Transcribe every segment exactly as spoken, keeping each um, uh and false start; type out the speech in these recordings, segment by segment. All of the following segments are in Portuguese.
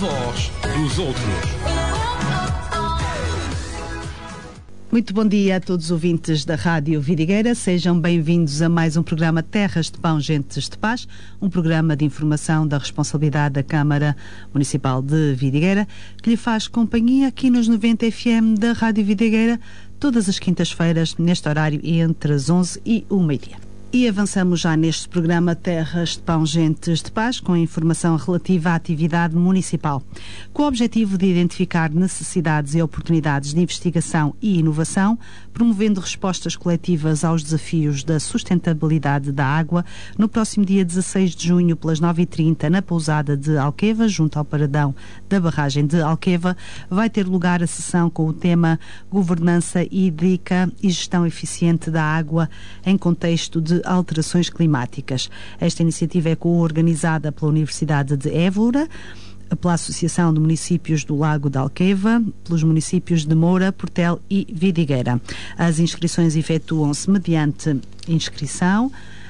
voz dos outros. Muito bom dia a todos os ouvintes da Rádio Vidigueira. Sejam bem-vindos a mais um programa Terras de Pão, Gentes de Paz, um programa de informação da responsabilidade da Câmara Municipal de Vidigueira, que lhe faz companhia aqui nos noventa F M da Rádio Vidigueira, todas as quintas-feiras, neste horário, entre as onze e o meio-dia. E avançamos já neste programa Terras de Pão, Gentes de Paz, com informação relativa à atividade municipal, com o objetivo de identificar necessidades e oportunidades de investigação e inovação, promovendo respostas coletivas aos desafios da sustentabilidade da água. No próximo dia dezasseis de junho, pelas nove e trinta, na pousada de Alqueva, junto ao paradão da barragem de Alqueva, vai ter lugar a sessão com o tema Governança Hídrica e Gestão Eficiente da Água em contexto de alterações climáticas. Esta iniciativa é co-organizada pela Universidade de Évora, pela Associação de Municípios do Lago de Alqueva, pelos municípios de Moura, Portel e Vidigueira. As inscrições efetuam-se mediante inscrição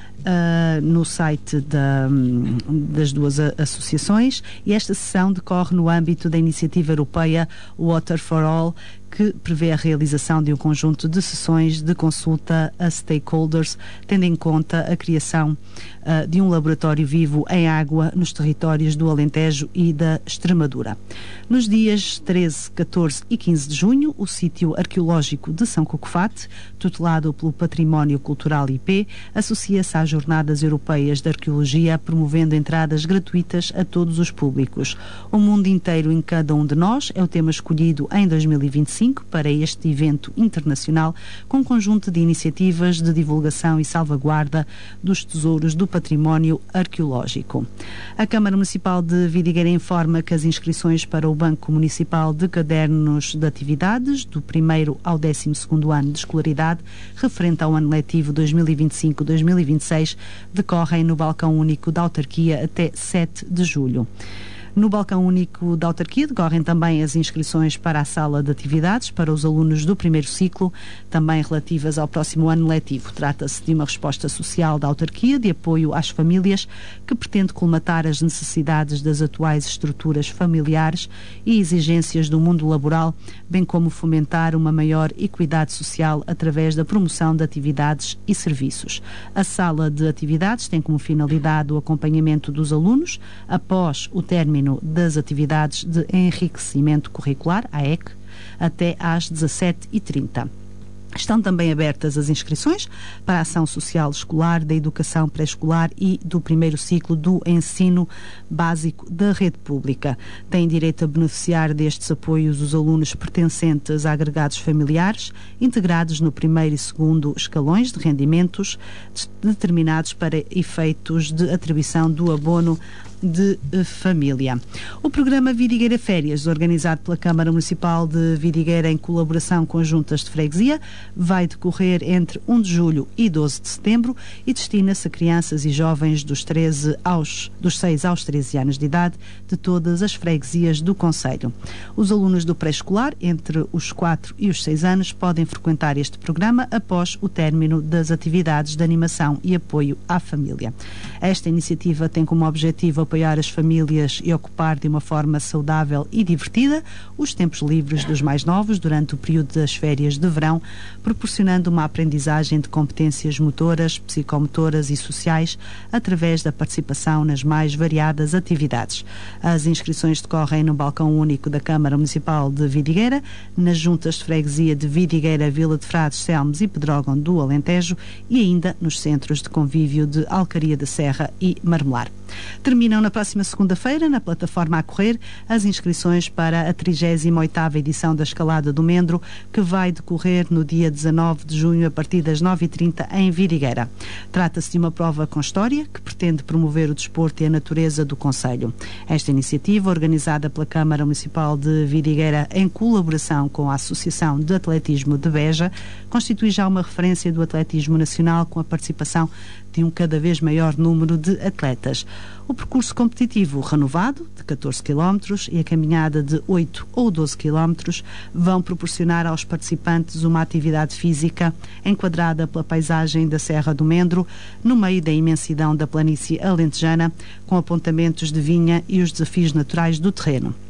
Uh, no site da, das duas associações, e esta sessão decorre no âmbito da iniciativa europeia Water for All, que prevê a realização de um conjunto de sessões de consulta a stakeholders, tendo em conta a criação uh, de um laboratório vivo em água nos territórios do Alentejo e da Extremadura. Nos dias treze, catorze e quinze de junho, o sítio arqueológico de São Cocofate, tutelado pelo Património Cultural I P, associa-se às Jornadas Europeias de Arqueologia, promovendo entradas gratuitas a todos os públicos. O mundo inteiro em cada um de nós é o tema escolhido em dois mil e vinte e cinco para este evento internacional, com um conjunto de iniciativas de divulgação e salvaguarda dos tesouros do património arqueológico. A Câmara Municipal de Vidigueira informa que as inscrições para o Banco Municipal de Cadernos de Atividades, do primeiro ao décimo segundo ano de escolaridade, referente ao ano letivo dois mil e vinte e cinco dois mil e vinte e seis, decorrem no Balcão Único da Autarquia até sete de julho. No Balcão Único da Autarquia decorrem também as inscrições para a sala de atividades para os alunos do primeiro ciclo, também relativas ao próximo ano letivo. Trata-se de uma resposta social da autarquia de apoio às famílias que pretende colmatar as necessidades das atuais estruturas familiares e exigências do mundo laboral, bem como fomentar uma maior equidade social através da promoção de atividades e serviços. A sala de atividades tem como finalidade o acompanhamento dos alunos após o término das atividades de enriquecimento curricular, A E C, até às dezassete e trinta. Estão também abertas as inscrições para a ação social escolar, da educação pré-escolar e do primeiro ciclo do ensino básico da rede pública. Têm direito a beneficiar destes apoios os alunos pertencentes a agregados familiares, integrados no primeiro e segundo escalões de rendimentos, determinados para efeitos de atribuição do abono de família. O programa Vidigueira Férias, organizado pela Câmara Municipal de Vidigueira em colaboração com as juntas de freguesia, vai decorrer entre primeiro de julho e doze de setembro e destina-se a crianças e jovens dos, treze aos, dos seis aos treze anos de idade de todas as freguesias do concelho. Os alunos do pré-escolar, entre os quatro e os seis anos, podem frequentar este programa após o término das atividades de animação e apoio à família. Esta iniciativa tem como objetivo apoiar as famílias e ocupar de uma forma saudável e divertida os tempos livres dos mais novos durante o período das férias de verão, proporcionando uma aprendizagem de competências motoras, psicomotoras e sociais através da participação nas mais variadas atividades. As inscrições decorrem no Balcão Único da Câmara Municipal de Vidigueira, nas juntas de freguesia de Vidigueira, Vila de Frades, Selmes e Pedrógão do Alentejo e ainda nos centros de convívio de Alcaria da Serra e Marmelar. Terminam na próxima segunda-feira, na plataforma a correr, as inscrições para a trigésima oitava edição da Escalada do Mendro, que vai decorrer no dia dezanove de junho a partir das nove e trinta em Vidigueira. Trata-se de uma prova com história que pretende promover o desporto e a natureza do concelho. Esta iniciativa, organizada pela Câmara Municipal de Vidigueira em colaboração com a Associação de Atletismo de Beja, constitui já uma referência do atletismo nacional com a participação de um cada vez maior número de atletas. O percurso competitivo renovado, de catorze quilómetros, e a caminhada de oito ou doze quilómetros vão proporcionar aos participantes uma atividade física enquadrada pela paisagem da Serra do Mendro, no meio da imensidão da planície alentejana, com apontamentos de vinha e os desafios naturais do terreno.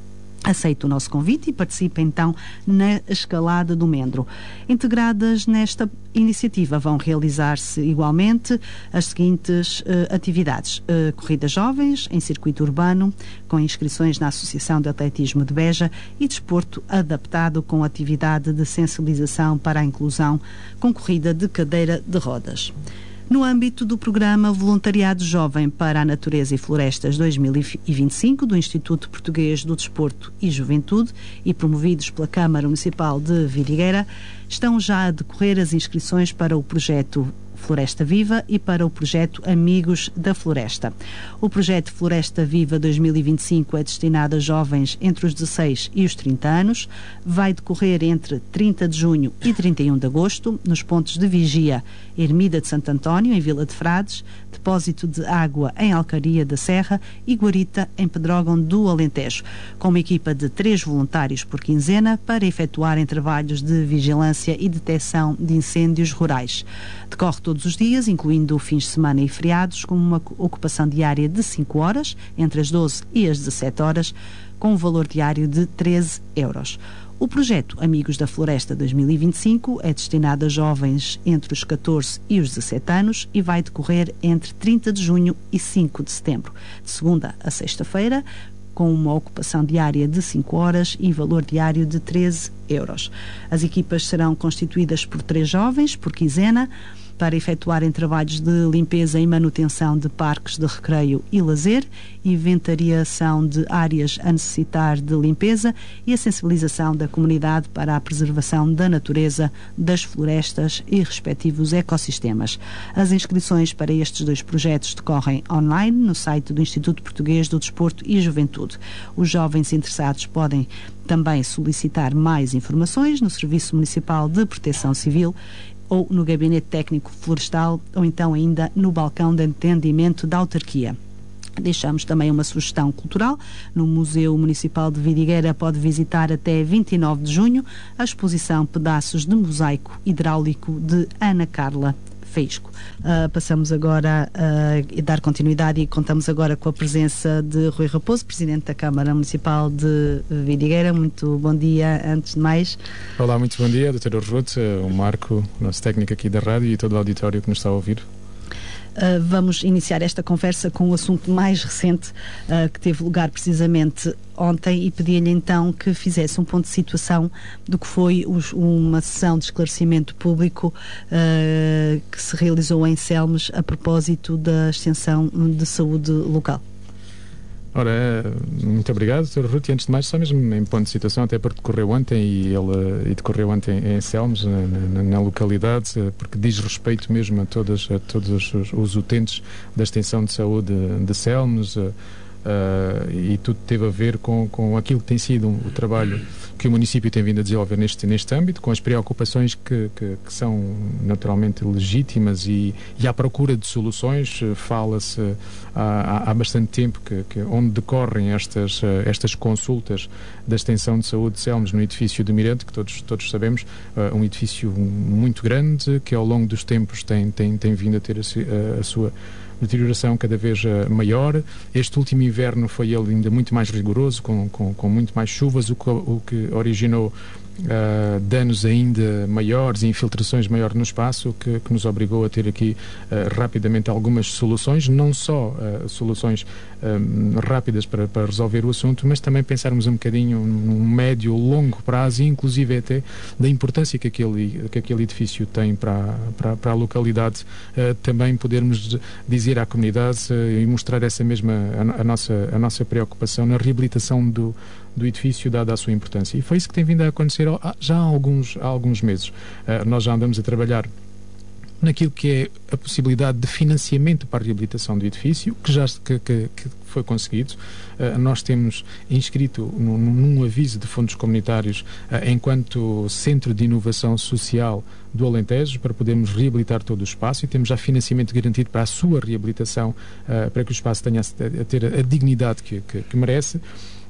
aceite o nosso convite e participe então na escalada do Mendro. Integradas nesta iniciativa vão realizar-se igualmente as seguintes uh, atividades. Uh, corridas jovens em circuito urbano, com inscrições na Associação de Atletismo de Beja, e desporto adaptado com atividade de sensibilização para a inclusão, com corrida de cadeira de rodas. No âmbito do programa Voluntariado Jovem para a Natureza e Florestas dois mil e vinte e cinco do Instituto Português do Desporto e Juventude e promovidos pela Câmara Municipal de Vidigueira, estão já a decorrer as inscrições para o projeto Floresta Viva e para o projeto Amigos da Floresta. O projeto Floresta Viva dois mil e vinte e cinco é destinado a jovens entre os dezesseis e os trinta anos, vai decorrer entre trinta de junho e trinta e um de agosto, nos pontos de Vigia, Ermida de Santo António, em Vila de Frades, Depósito de Água em Alcaria da Serra e Guarita, em Pedrógão do Alentejo, com uma equipa de três voluntários por quinzena para efetuarem trabalhos de vigilância e detecção de incêndios rurais. Decorre todos os dias, incluindo fins de semana e feriados, com uma ocupação diária de cinco horas, entre as doze e as dezassete horas, com um valor diário de treze euros. O projeto Amigos da Floresta dois mil e vinte e cinco é destinado a jovens entre os catorze e os dezassete anos e vai decorrer entre trinta de junho e cinco de setembro, de segunda a sexta-feira, com uma ocupação diária de cinco horas e valor diário de treze euros. As equipas serão constituídas por três jovens por quinzena, para efetuarem trabalhos de limpeza e manutenção de parques de recreio e lazer, inventariação de áreas a necessitar de limpeza e a sensibilização da comunidade para a preservação da natureza, das florestas e respectivos ecossistemas. As inscrições para estes dois projetos decorrem online no site do Instituto Português do Desporto e Juventude. Os jovens interessados podem também solicitar mais informações no Serviço Municipal de Proteção Civil ou no Gabinete Técnico Florestal, ou então ainda no balcão de atendimento da autarquia. Deixamos também uma sugestão cultural. No Museu Municipal de Vidigueira pode visitar até vinte e nove de junho a exposição Pedaços de Mosaico Hidráulico de Ana Carla Feisco. Uh, passamos agora a dar continuidade e contamos agora com a presença de Rui Raposo, Presidente da Câmara Municipal de Vidigueira. Muito bom dia, antes de mais. Olá, muito bom dia, doutora Ruth, o Marco, nosso técnico aqui da rádio e todo o auditório que nos está a ouvir. Uh, vamos iniciar esta conversa com o assunto mais recente uh, que teve lugar precisamente ontem e pedia-lhe então que fizesse um ponto de situação do que foi os, uma sessão de esclarecimento público uh, que se realizou em Selmes a propósito da extensão de saúde local. Ora, muito obrigado, doutor Ruth. E antes de mais, só mesmo em ponto de situação, até porque decorreu ontem e ele e decorreu ontem em Selmes, na, na, na localidade, porque diz respeito mesmo a, todas, a todos os, os utentes da extensão de saúde de Selmes. Uh, e tudo teve a ver com, com aquilo que tem sido um, o trabalho que o município tem vindo a desenvolver neste, neste âmbito, com as preocupações que, que, que são naturalmente legítimas e, e à procura de soluções. Fala-se há, há bastante tempo que, que onde decorrem estas, estas consultas da extensão de saúde de Selmes, no edifício do Mirante, que todos, todos sabemos, uh, um edifício muito grande, que ao longo dos tempos tem, tem, tem vindo a ter a, a, a sua deterioração cada vez uh, maior. Este último inverno foi ele ainda muito mais rigoroso, com, com, com muito mais chuvas, o que, o que originou Uh, danos ainda maiores e infiltrações maiores no espaço, que, que nos obrigou a ter aqui uh, rapidamente algumas soluções, não só uh, soluções um, rápidas para, para resolver o assunto, mas também pensarmos um bocadinho num médio, longo prazo e inclusive até da importância que aquele, que aquele edifício tem para, para, para a localidade, uh, também podermos dizer à comunidade uh, e mostrar essa mesma, a, a, nossa, a nossa preocupação na reabilitação do do edifício, dada a sua importância. E foi isso que tem vindo a acontecer já há alguns, há alguns meses. Uh, nós já andamos a trabalhar naquilo que é a possibilidade de financiamento para a reabilitação do edifício, que já que, que, que foi conseguido. Uh, nós temos inscrito num, num aviso de fundos comunitários uh, enquanto Centro de Inovação Social do Alentejo, para podermos reabilitar todo o espaço, e temos já financiamento garantido para a sua reabilitação, uh, para que o espaço tenha a, a ter a dignidade que, que, que merece.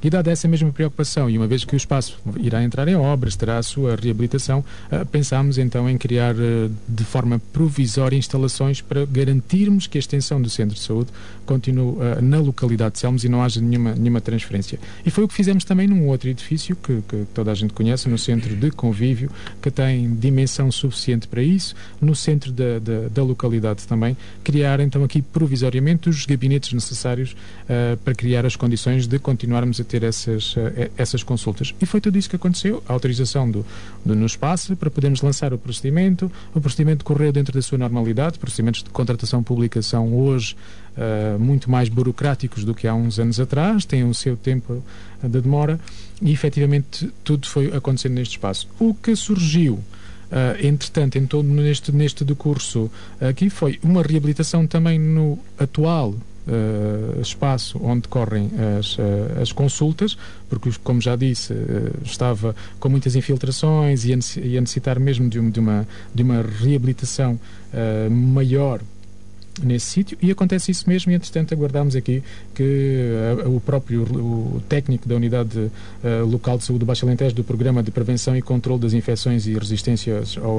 E dada essa mesma preocupação, e uma vez que o espaço irá entrar em obras, terá a sua reabilitação, uh, pensámos então em criar uh, de forma provisória instalações para garantirmos que a extensão do Centro de Saúde continue uh, na localidade de Selmos e não haja nenhuma, nenhuma transferência. E foi o que fizemos também num outro edifício que, que toda a gente conhece, no Centro de Convívio, que tem dimensão suficiente para isso, no centro da, da, da localidade também, criar então aqui provisoriamente os gabinetes necessários uh, para criar as condições de continuarmos a ter essas, uh, essas consultas. E foi tudo isso que aconteceu, a autorização do, do, no espaço para podermos lançar o procedimento, o procedimento correu dentro da sua normalidade, procedimentos de contratação pública são hoje uh, muito mais burocráticos do que há uns anos atrás, têm o seu tempo de demora e efetivamente tudo foi acontecendo neste espaço. O que surgiu Uh, entretanto, em todo neste, neste decurso aqui foi uma reabilitação também no atual uh, espaço onde decorrem as, uh, as consultas, porque, como já disse, uh, estava com muitas infiltrações e a, e a necessitar mesmo de, um, de, uma, de uma reabilitação uh, maior nesse sítio, e acontece isso mesmo, e entretanto aguardamos aqui que uh, o próprio o técnico da unidade uh, local de saúde do Baixo Alentejo do Programa de Prevenção e Controlo das Infecções e Resistências ao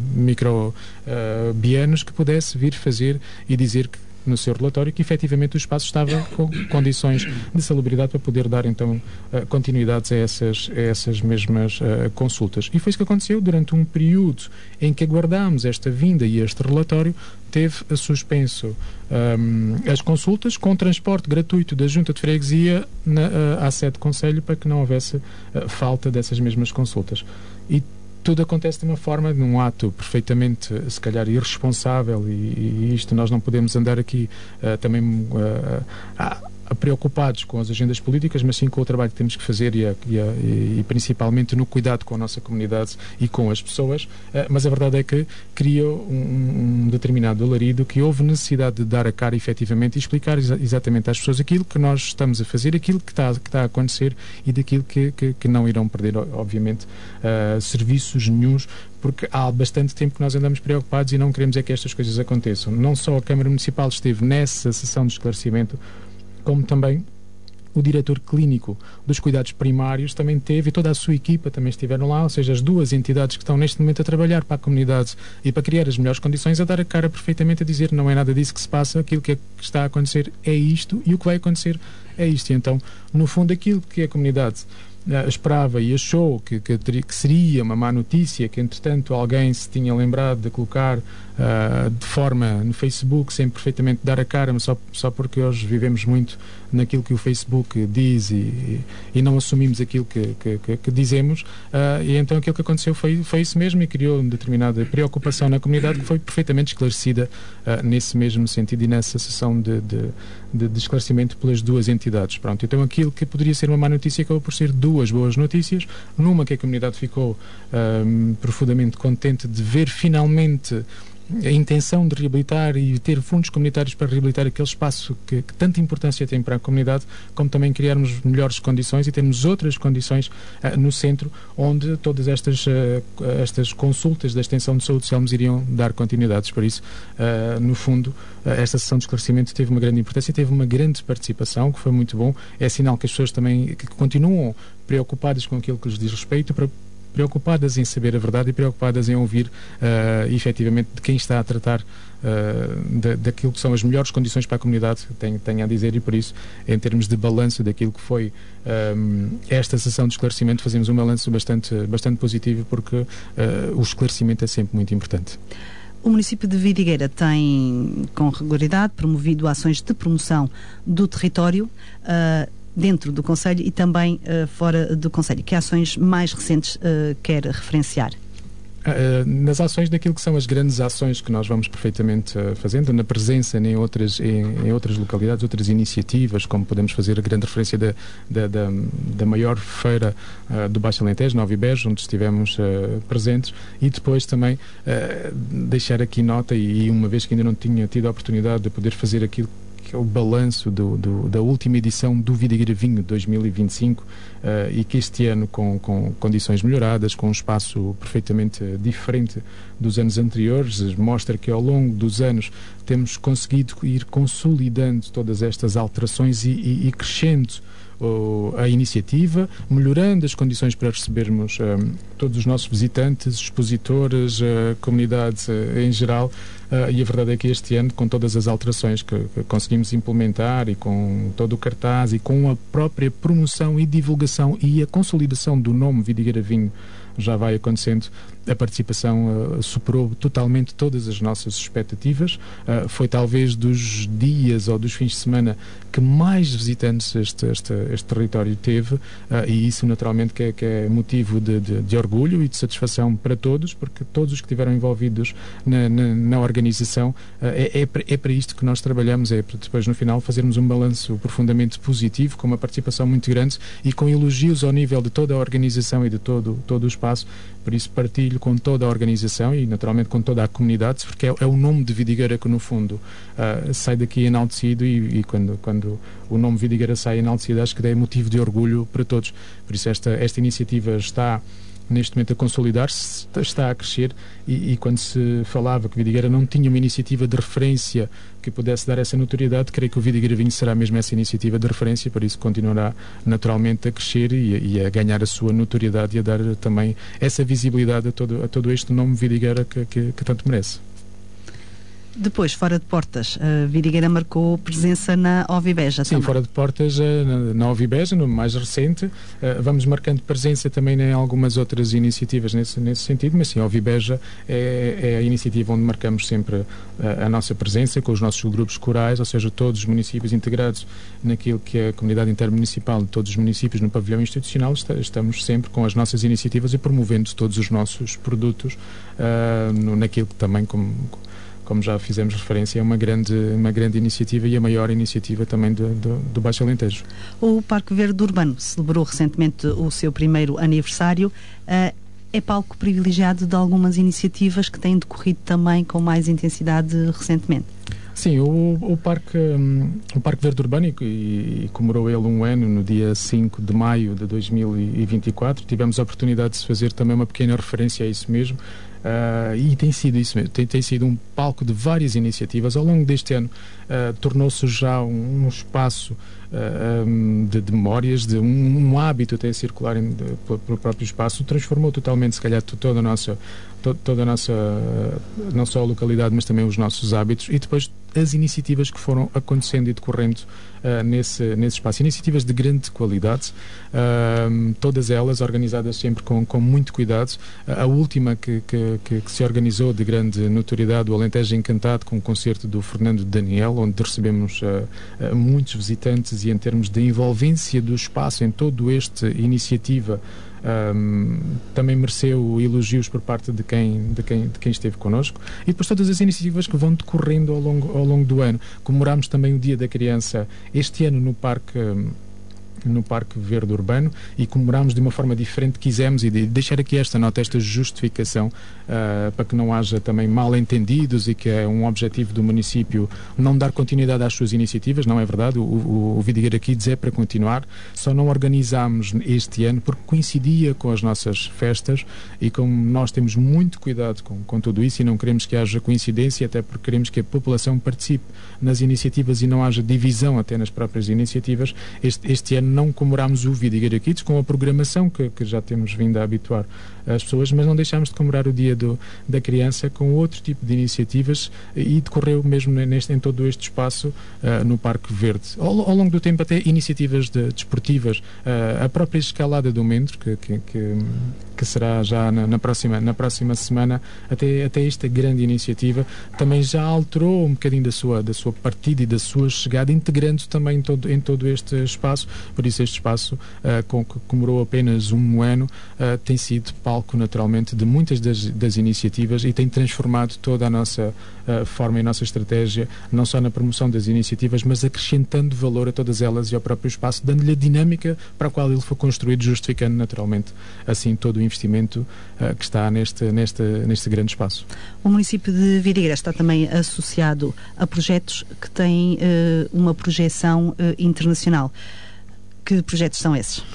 Antimicrobianos que pudesse vir fazer e dizer que no seu relatório que efetivamente o espaço estava com condições de salubridade para poder dar então uh, continuidades a essas, a essas mesmas uh, consultas. E foi isso que aconteceu durante um período em que aguardámos esta vinda e este relatório, teve suspenso um, as consultas com transporte gratuito da Junta de Freguesia na, uh, à sede do Conselho para que não houvesse uh, falta dessas mesmas consultas. E tudo acontece de uma forma, num ato perfeitamente, se calhar, irresponsável, e, e isto nós não podemos andar aqui uh, também uh, uh, preocupados com as agendas políticas, mas sim com o trabalho que temos que fazer e, a, e, a, e principalmente no cuidado com a nossa comunidade e com as pessoas, uh, mas a verdade é que criou um, um determinado alarido que houve necessidade de dar a cara efetivamente e explicar exa exatamente às pessoas aquilo que nós estamos a fazer, aquilo que está, que está a acontecer e daquilo que, que, que não irão perder, obviamente, uh, serviços nenhuns, porque há bastante tempo que nós andamos preocupados e não queremos é que estas coisas aconteçam. Não só a Câmara Municipal esteve nessa sessão de esclarecimento, como também o diretor clínico dos cuidados primários também teve, e toda a sua equipa também estiveram lá, ou seja, as duas entidades que estão neste momento a trabalhar para a comunidade e para criar as melhores condições, a dar a cara perfeitamente, a dizer não é nada disso que se passa, aquilo que, é, que está a acontecer é isto e o que vai acontecer é isto. E então, no fundo, aquilo que a comunidade Uh, esperava e achou que, que, que seria uma má notícia, que entretanto alguém se tinha lembrado de colocar uh, de forma no Facebook sem perfeitamente dar a cara, mas só, só porque hoje vivemos muito naquilo que o Facebook diz e, e não assumimos aquilo que, que, que, que dizemos, uh, e então aquilo que aconteceu foi, foi isso mesmo, e criou uma determinada preocupação na comunidade que foi perfeitamente esclarecida uh, nesse mesmo sentido e nessa sessão de, de, de, de esclarecimento pelas duas entidades. Pronto, então aquilo que poderia ser uma má notícia acabou por ser duas boas notícias, numa que a comunidade ficou um, profundamente contente de ver finalmente a intenção de reabilitar e ter fundos comunitários para reabilitar aquele espaço que, que tanta importância tem para a comunidade, como também criarmos melhores condições e termos outras condições uh, no centro, onde todas estas, uh, estas consultas da extensão de saúde de Selmos iriam dar continuidades. Por isso, uh, no fundo, uh, esta sessão de esclarecimento teve uma grande importância, teve uma grande participação, que foi muito bom. É sinal que as pessoas também que continuam preocupadas com aquilo que lhes diz respeito, para preocupadas em saber a verdade e preocupadas em ouvir uh, efetivamente de quem está a tratar uh, da, daquilo que são as melhores condições para a comunidade, tem, tem a dizer, e por isso, em termos de balanço daquilo que foi um, esta sessão de esclarecimento, fazemos um balanço bastante, bastante positivo, porque uh, o esclarecimento é sempre muito importante. O município de Vidigueira tem, com regularidade, promovido ações de promoção do território uh, dentro do Conselho e também uh, fora do Conselho. Que ações mais recentes uh, quer referenciar? Uh, nas ações daquilo que são as grandes ações que nós vamos perfeitamente uh, fazendo, na presença em outras, em, em outras localidades, outras iniciativas, como podemos fazer a grande referência da, da, da, da maior feira uh, do Baixo Alentejo, Nova Ibejo, onde estivemos uh, presentes, e depois também uh, deixar aqui nota, e, e uma vez que ainda não tinha tido a oportunidade de poder fazer aquilo que é o balanço do, do, da última edição do Vidigueira Vinho dois mil e vinte e cinco, uh, e que este ano com, com condições melhoradas, com um espaço perfeitamente diferente dos anos anteriores, mostra que ao longo dos anos temos conseguido ir consolidando todas estas alterações e, e, e crescendo o, a iniciativa, melhorando as condições para recebermos um, todos os nossos visitantes, expositores, a comunidade uh, em geral. Uh, e a verdade é que este ano, com todas as alterações que, que conseguimos implementar e com todo o cartaz e com a própria promoção e divulgação e a consolidação do nome Vidigueira Vinho já vai acontecendo, a participação uh, superou totalmente todas as nossas expectativas. Uh, foi talvez dos dias ou dos fins de semana que mais visitantes este, este, este território teve, uh, e isso naturalmente que é, que é motivo de, de, de orgulho e de satisfação para todos, porque todos os que estiveram envolvidos na, na, na organização, uh, é, é, para, é para isto que nós trabalhamos, é para depois no final fazermos um balanço profundamente positivo, com uma participação muito grande e com elogios ao nível de toda a organização e de todo, todo o espaço. Por isso partilho com toda a organização e naturalmente com toda a comunidade, porque é, é o nome de Vidigueira que no fundo uh, sai daqui enaltecido, e, e quando, quando o nome Vidigueira sai enaltecido, acho que é motivo de orgulho para todos. Por isso esta, esta iniciativa está neste momento a consolidar-se, está a crescer, e, e quando se falava que Vidigueira não tinha uma iniciativa de referência que pudesse dar essa notoriedade, creio que o Vidigueira Vinho será mesmo essa iniciativa de referência, por isso continuará naturalmente a crescer e, e a ganhar a sua notoriedade e a dar também essa visibilidade a todo, a todo este nome Vidigueira que, que, que tanto merece. Depois, fora de portas, a Vidigueira marcou presença na Ovibeja. Sim, também. Fora de portas, na, na Ovibeja, no mais recente, vamos marcando presença também em algumas outras iniciativas nesse, nesse sentido, mas sim, a Ovibeja é, é a iniciativa onde marcamos sempre a, a nossa presença com os nossos grupos corais, ou seja, todos os municípios integrados naquilo que é a comunidade intermunicipal de todos os municípios no pavilhão institucional. Estamos sempre com as nossas iniciativas e promovendo todos os nossos produtos uh, no, naquilo que também como como já fizemos referência, é uma grande, uma grande iniciativa e a maior iniciativa também do, do, do Baixo Alentejo. O Parque Verde Urbano celebrou recentemente o seu primeiro aniversário. Uh, é palco privilegiado de algumas iniciativas que têm decorrido também com mais intensidade recentemente. Sim, o, o, Parque, um, o Parque Verde Urbano, e, e comemorou ele um ano no dia cinco de maio de dois mil e vinte e quatro. Tivemos a oportunidade de se fazer também uma pequena referência a isso mesmo. Uh, e tem sido isso mesmo, tem, tem sido um palco de várias iniciativas. Ao longo deste ano uh, tornou-se já um, um espaço uh, um, de, de memórias, de um, um hábito até circular em, de, pelo próprio espaço. Transformou totalmente, se calhar, toda a nossa, to, toda a nossa uh, não só a localidade, mas também os nossos hábitos, e depois as iniciativas que foram acontecendo e decorrendo uh, nesse, nesse espaço. Iniciativas de grande qualidade, uh, todas elas organizadas sempre com, com muito cuidado. Uh, a última que, que, que, que se organizou de grande notoriedade, o Alentejo Encantado, com o concerto do Fernando Daniel, onde recebemos uh, uh, muitos visitantes, e em termos de envolvência do espaço em todo este iniciativa, Um, também mereceu elogios por parte de quem, de, quem, de quem esteve connosco. E depois todas as iniciativas que vão decorrendo ao longo, ao longo do ano. Comemorámos também o Dia da Criança este ano no Parque no Parque Verde Urbano, e comemorámos de uma forma diferente. Quisemos, e de deixar aqui esta nota, esta justificação, uh, para que não haja também mal-entendidos, e que é um objetivo do município não dar continuidade às suas iniciativas. Não é verdade, o, o, o Vidigueira Kids é para continuar, só não organizámos este ano porque coincidia com as nossas festas, e como nós temos muito cuidado com, com tudo isso, e não queremos que haja coincidência, até porque queremos que a população participe nas iniciativas e não haja divisão até nas próprias iniciativas, este, este ano não comemorámos o Vidigueira Kids com a programação que, que já temos vindo a habituar as pessoas, mas não deixámos de comemorar o Dia do, da Criança com outro tipo de iniciativas, e decorreu mesmo neste, em todo este espaço uh, no Parque Verde. Ao, ao longo do tempo, até iniciativas de, desportivas, uh, a própria escalada do Mendro, que, que, que, que será já na, na, próxima, na próxima semana, até, até esta grande iniciativa também já alterou um bocadinho da sua, da sua partida e da sua chegada, integrando também em todo, em todo este espaço. Por isso este espaço, uh, com, que comemorou apenas um ano, uh, tem sido palco naturalmente de muitas das, das iniciativas, e tem transformado toda a nossa uh, forma e a nossa estratégia, não só na promoção das iniciativas, mas acrescentando valor a todas elas e ao próprio espaço, dando-lhe a dinâmica para a qual ele foi construído, justificando naturalmente assim todo o investimento uh, que está neste, neste, neste grande espaço. O município de Vidigueira está também associado a projetos que têm uh, uma projeção uh, internacional. Que projetos são esses?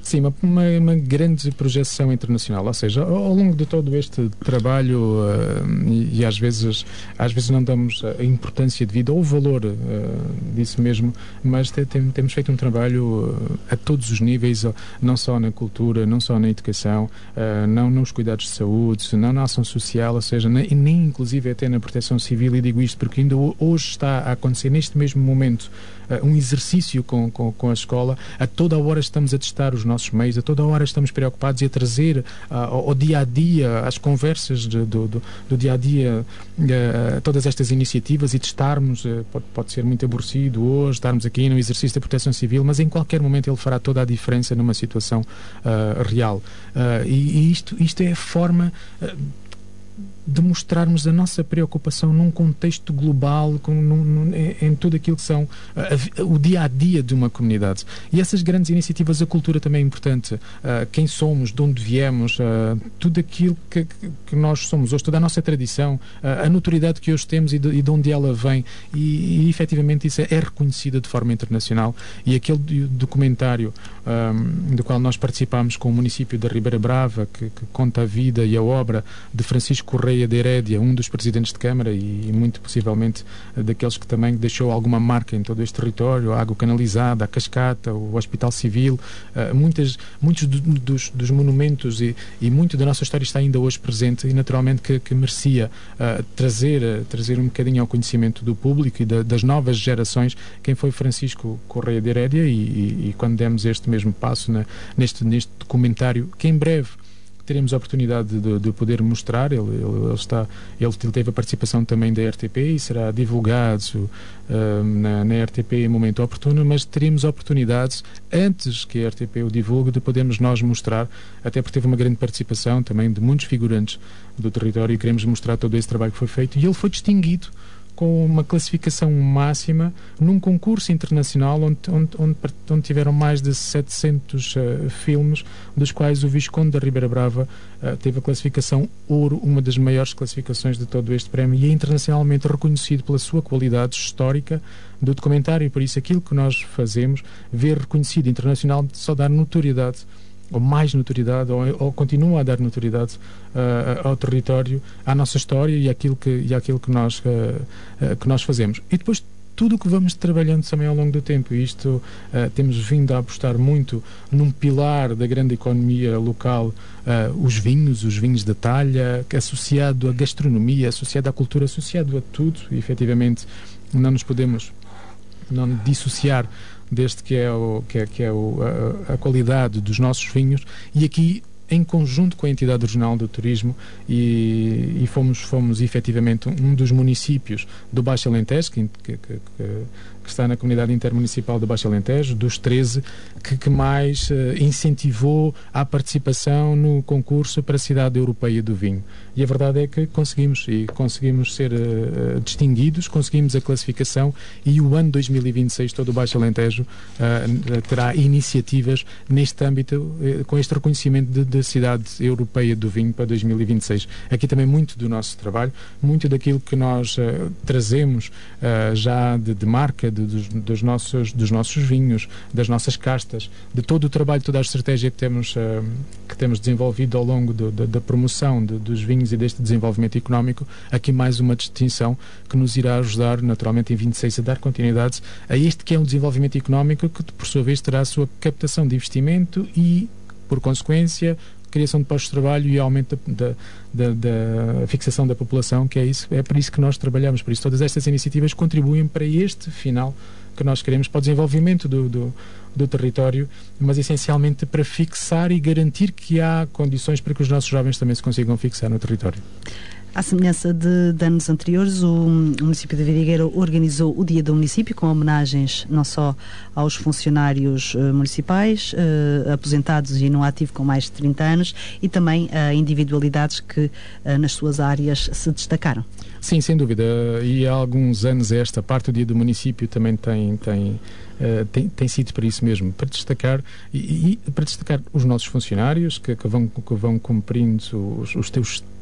Sim, uma, uma, uma grande projeção internacional, ou seja, ao, ao longo de todo este trabalho uh, e, e às vezes às vezes não damos a importância devida ou o valor uh, disso mesmo, mas te, te, temos feito um trabalho uh, a todos os níveis, uh, não só na cultura, não só na educação, uh, não nos cuidados de saúde, não na ação social, ou seja, nem, nem inclusive até na proteção civil, e digo isto porque ainda hoje está a acontecer neste mesmo momento uh, um exercício com, com, com a escola. A toda a hora estamos a testar os nossos meios, a toda a hora estamos preocupados e a trazer uh, ao, ao dia a dia, às conversas de, do, do, do dia a dia, uh, todas estas iniciativas e testarmos. Uh, pode, pode ser muito aborrecido hoje estarmos aqui no exercício da proteção civil, mas em qualquer momento ele fará toda a diferença numa situação uh, real. Uh, e e isto, isto é a forma uh, de mostrarmos a nossa preocupação num contexto global, com, num, num, em tudo aquilo que são uh, o dia-a-dia de uma comunidade. E essas grandes iniciativas, a cultura também é importante. Uh, quem somos, de onde viemos, uh, tudo aquilo que, que nós somos hoje, toda a nossa tradição, uh, a notoriedade que hoje temos e de, e de onde ela vem. E, e efetivamente isso é, é reconhecida de forma internacional. E aquele documentário um, do qual nós participámos com o município da Ribeira Brava, que, que conta a vida e a obra de Francisco Correia de Herédia, um dos presidentes de Câmara e, e muito possivelmente daqueles que também deixou alguma marca em todo este território, a água canalizada, a cascata, o Hospital Civil, uh, muitas, muitos do, dos, dos monumentos e, e muito da nossa história está ainda hoje presente, e naturalmente que, que merecia uh, trazer, uh, trazer um bocadinho ao conhecimento do público e da, das novas gerações quem foi Francisco Correia de Herédia, e, e, e quando demos este mesmo passo na, neste, neste documentário, que em breve teremos a oportunidade de, de poder mostrar. Ele, ele, ele, está, ele teve a participação também da R T P e será divulgado uh, na, na R T P em momento oportuno, mas teremos a oportunidade, antes que a R T P o divulgue, de podermos nós mostrar, até porque teve uma grande participação também de muitos figurantes do território, e queremos mostrar todo esse trabalho que foi feito, e ele foi distinguido com uma classificação máxima num concurso internacional onde, onde, onde, onde tiveram mais de setecentos uh, filmes, dos quais o Visconde da Ribeira Brava uh, teve a classificação ouro, uma das maiores classificações de todo este prémio, e é internacionalmente reconhecido pela sua qualidade histórica do documentário. E por isso aquilo que nós fazemos, ver reconhecido internacional, só dar notoriedade, ou mais notoriedade, ou, ou continua a dar notoriedade uh, ao território, à nossa história e àquilo que, e àquilo que, nós, uh, uh, que nós fazemos. E depois tudo o que vamos trabalhando também ao longo do tempo. E isto uh, temos vindo a apostar muito num pilar da grande economia local, uh, os vinhos, os vinhos de talha, associado à gastronomia, associado à cultura, associado a tudo. E efetivamente não nos podemos não dissociar desde que é, o, que é, que é o, a, a qualidade dos nossos vinhos, e aqui em conjunto com a entidade regional do turismo, e, e fomos, fomos efetivamente um dos municípios do Baixo Alentejo, que, que, que, que está na comunidade intermunicipal do Baixo Alentejo, dos treze, que, que mais uh, incentivou a participação no concurso para a Cidade Europeia do Vinho. E a verdade é que conseguimos, e conseguimos ser uh, distinguidos, conseguimos a classificação, e o ano dois mil e vinte e seis, todo o Baixo Alentejo uh, terá iniciativas neste âmbito, uh, com este reconhecimento de, de Cidade Europeia do Vinho para dois mil e vinte e seis. Aqui também muito do nosso trabalho, muito daquilo que nós uh, trazemos uh, já de, de marca, de, dos, dos, nossos, dos nossos vinhos, das nossas castas, de todo o trabalho, toda a estratégia que temos, uh, que temos desenvolvido ao longo do, da, da promoção de, dos vinhos e deste desenvolvimento económico. Aqui mais uma distinção que nos irá ajudar naturalmente em vinte e seis a dar continuidade a este que é um desenvolvimento económico que por sua vez terá a sua captação de investimento e, por consequência, criação de postos de trabalho e aumento da, da, da fixação da população, que é isso, é por isso que nós trabalhamos. Por isso todas estas iniciativas contribuem para este final que nós queremos, para o desenvolvimento do, do, do território, mas essencialmente para fixar e garantir que há condições para que os nossos jovens também se consigam fixar no território. À semelhança de, de anos anteriores, o, o município de Vidigueira organizou o Dia do Município, com homenagens não só aos funcionários uh, municipais, uh, aposentados e no ativo com mais de trinta anos, e também a uh, individualidades que uh, nas suas áreas se destacaram. Sim, sem dúvida. E há alguns anos esta parte, o Dia do Município, também tem... tem Uh, tem, tem sido para isso mesmo, para destacar e, e para destacar os nossos funcionários que, que, vão, que vão cumprindo os, os, teus,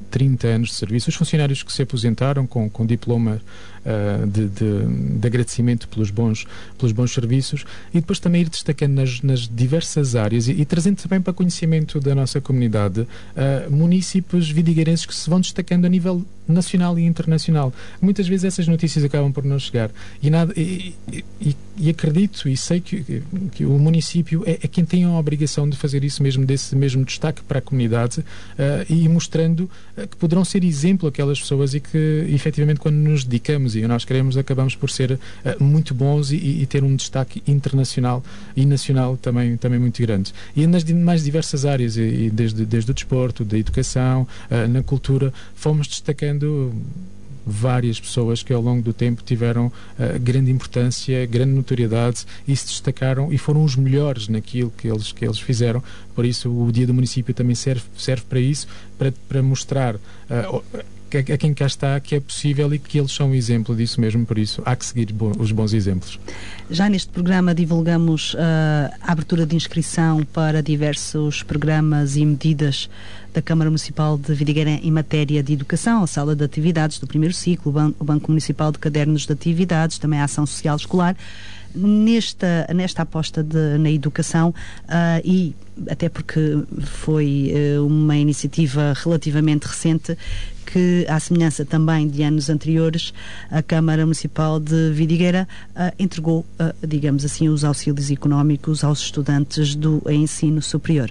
trinta anos de serviço, os funcionários que se aposentaram com, com diploma uh, de, de, de agradecimento pelos bons, pelos bons serviços, e depois também ir destacando nas, nas diversas áreas e, e trazendo também para conhecimento da nossa comunidade uh, munícipes vidigueirenses que se vão destacando a nível nacional e internacional. Muitas vezes essas notícias acabam por não chegar e, nada, e, e, e acredito e sei que, que o município é, é quem tem a obrigação de fazer isso mesmo, desse mesmo destaque para a comunidade, uh, e mostrando uh, que poderão ser exemplo aquelas pessoas e que efetivamente quando nos dedicamos e nós queremos acabamos por ser uh, muito bons e, e ter um destaque internacional e nacional também, também muito grande. E nas mais diversas áreas, e, e desde, desde o desporto, da educação, uh, na cultura, fomos destacando várias pessoas que ao longo do tempo tiveram uh, grande importância, grande notoriedade e se destacaram e foram os melhores naquilo que eles, que eles fizeram. Por isso o Dia do Município também serve, serve para isso, para, para mostrar uh, a, a quem cá está que é possível e que eles são um exemplo disso mesmo, por isso há que seguir bo os bons exemplos. Já neste programa divulgamos uh, a abertura de inscrição para diversos programas e medidas da Câmara Municipal de Vidigueira em matéria de educação, a sala de atividades do primeiro ciclo, o, ban o Banco Municipal de Cadernos de Atividades, também a ação social escolar. Nesta, nesta aposta de, na educação, uh, e até porque foi uh, uma iniciativa relativamente recente, que, à semelhança também de anos anteriores, a Câmara Municipal de Vidigueira uh, entregou, uh, digamos assim, os auxílios económicos aos estudantes do ensino superior.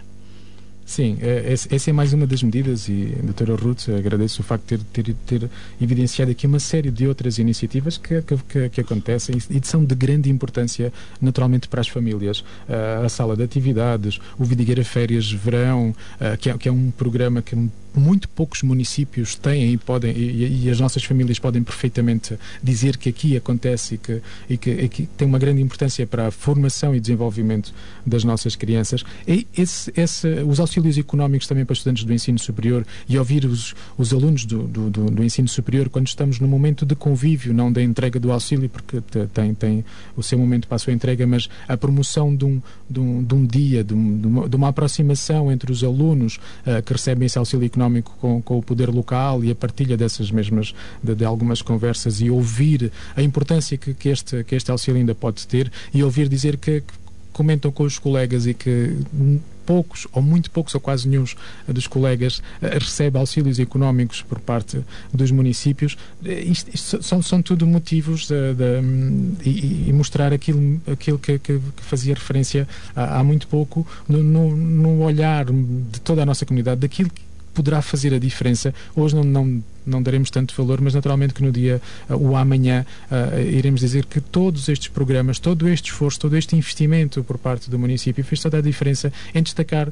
Sim, essa é mais uma das medidas e, doutora Ruth, agradeço o facto de ter, ter, ter evidenciado aqui uma série de outras iniciativas que, que, que acontecem e são de grande importância naturalmente para as famílias. Uh, a sala de atividades, o Vidigueira Férias Verão, uh, que, é, que é um programa que muito poucos municípios têm e, podem, e, e as nossas famílias podem perfeitamente dizer que aqui acontece e que, e que, e que tem uma grande importância para a formação e desenvolvimento das nossas crianças. E esse, esse, os auxílios económicos também para estudantes do ensino superior e ouvir os, os alunos do, do, do, do ensino superior quando estamos no momento de convívio, não da entrega do auxílio, porque tem, tem o seu momento para a sua entrega, mas a promoção de um, de um, de um dia, de, um, de, uma, de uma aproximação entre os alunos uh, que recebem esse auxílio económico Com, com o poder local e a partilha dessas mesmas, de, de algumas conversas e ouvir a importância que, que, este, que este auxílio ainda pode ter e ouvir dizer que, que comentam com os colegas e que poucos, ou muito poucos, ou quase nenhum dos colegas uh, recebe auxílios económicos por parte dos municípios. Isto, isto são, são tudo motivos de, de, um, e, e mostrar aquilo, aquilo que, que, que fazia referência há, há muito pouco no, no, no olhar de toda a nossa comunidade, daquilo que poderá fazer a diferença. Hoje não, não, não daremos tanto valor, mas naturalmente que no dia, uh, o amanhã, uh, iremos dizer que todos estes programas, todo este esforço, todo este investimento por parte do município fez toda a diferença em destacar uh,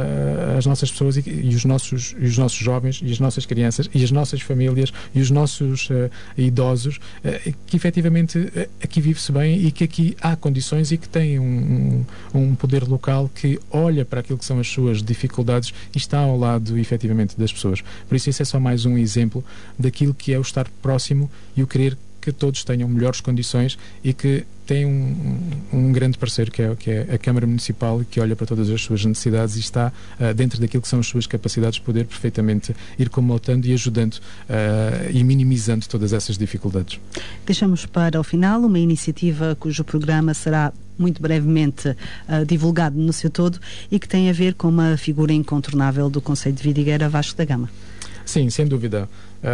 as nossas pessoas e, e, os nossos, e os nossos jovens e as nossas crianças e as nossas famílias e os nossos uh, idosos, uh, que efetivamente uh, aqui vive-se bem e que aqui há condições e que tem um, um, um poder local que olha para aquilo que são as suas dificuldades e está ao lado efetivamente das pessoas. Por isso isso é só mais um exemplo daquilo que é o estar próximo e o querer que todos tenham melhores condições e que tem um, um, um grande parceiro que é, que é a Câmara Municipal, que olha para todas as suas necessidades e está uh, dentro daquilo que são as suas capacidades de poder perfeitamente ir comutando e ajudando uh, e minimizando todas essas dificuldades. Deixamos para o final uma iniciativa cujo programa será muito brevemente uh, divulgado no seu todo e que tem a ver com uma figura incontornável do concelho de Vidigueira, Vasco da Gama. Sim, sem dúvida.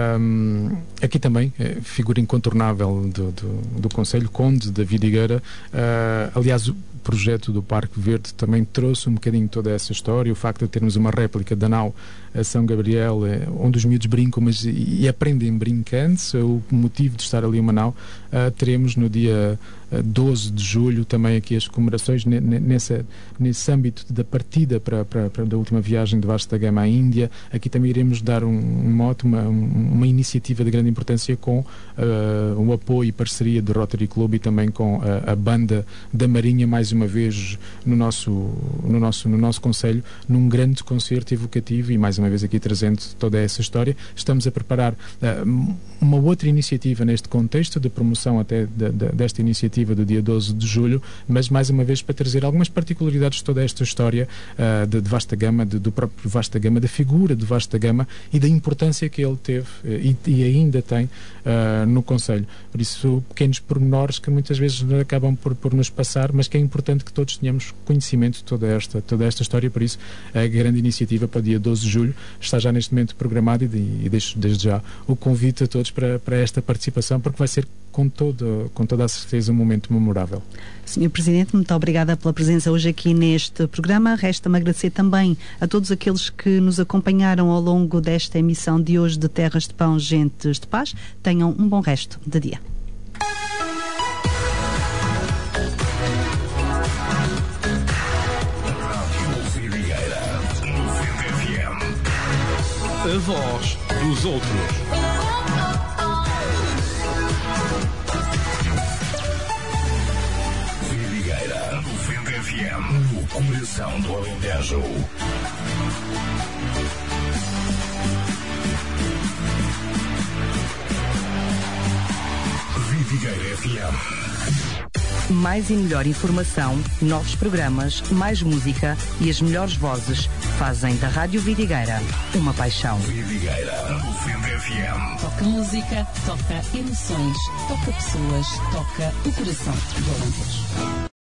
Um, aqui também, é, figura incontornável do, do, do Conselho, Conde da Vidigueira. Uh, aliás, o projeto do Parque Verde também trouxe um bocadinho toda essa história, o facto de termos uma réplica da nau a São Gabriel, é, onde os miúdos brincam mas, e, e aprendem brincando, o motivo de estar ali uma nau. Uh, teremos no dia uh, doze de julho também aqui as comemorações nessa, nesse âmbito da partida para, para, para da última viagem de Vasco da Gama à Índia. Aqui também iremos dar um, um mote, uma, um uma iniciativa de grande importância com uh, o apoio e parceria do Rotary Club e também com a, a banda da Marinha, mais uma vez no nosso, no nosso, no nosso concelho, num grande concerto evocativo e mais uma vez aqui trazendo toda essa história. Estamos a preparar uh, uma outra iniciativa neste contexto de promoção até de, de, desta iniciativa do dia doze de julho, mas mais uma vez para trazer algumas particularidades de toda esta história uh, de, de Vasta Gama, de, do próprio Vasta Gama, da figura de Vasta Gama e da importância que ele teve uh, e, e ainda tem uh, no concelho. Por isso, pequenos pormenores que muitas vezes acabam por, por nos passar, mas que é importante que todos tenhamos conhecimento de toda esta, toda esta história. Por isso, a grande iniciativa para o dia doze de julho está já neste momento programada e, e deixo desde já o convite a todos para, para esta participação, porque vai ser com, todo, com toda a certeza um momento memorável. senhor Presidente, muito obrigada pela presença hoje aqui neste programa. Resta-me agradecer também a todos aqueles que nos acompanharam ao longo desta emissão de hoje de Terras de Pão, Gentes de Paz. Tenham um bom resto de dia. A voz dos outros. Vidigueira noventa F M, no coração do Alentejo. Vidigueira F M. Mais e melhor informação, novos programas, mais música e as melhores vozes fazem da Rádio Vidigueira uma paixão. Vidigueira noventa F M. Toca música, toca emoções, toca pessoas, toca o coração do Alentejo.